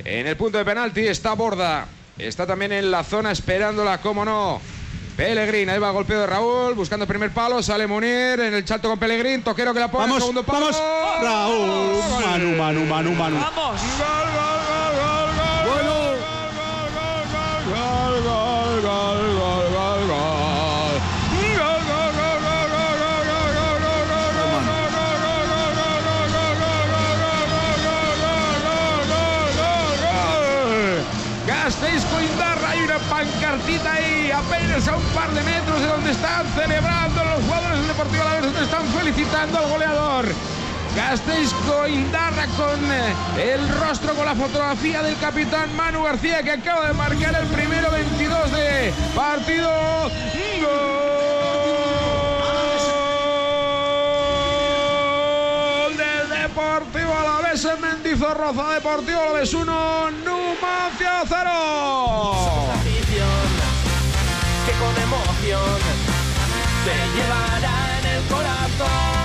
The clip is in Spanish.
en el punto de penalti. Está Borda, está también en la zona esperándola, cómo no, Pellegrín. Ahí va, golpeo de Raúl, buscando el primer palo, sale Munir en el salto con Pellegrín, Toquero que la pone, vamos, segundo palo. Vamos, Raúl, Manu. Vamos. Gasteiz-Coindarra, hay una pancartita ahí, apenas a un par de metros de donde están celebrando los jugadores del Deportivo Alavés, donde están felicitando al goleador. Gasteiz-Coindarra con el rostro, con la fotografía del capitán Manu García, que acaba de marcar el primero 22 de partido. Gol del Deportivo Alavés en Mendizorroza. Deportivo Alavés 1, Numancia 0. Afición que con emoción te llevará en el corazón.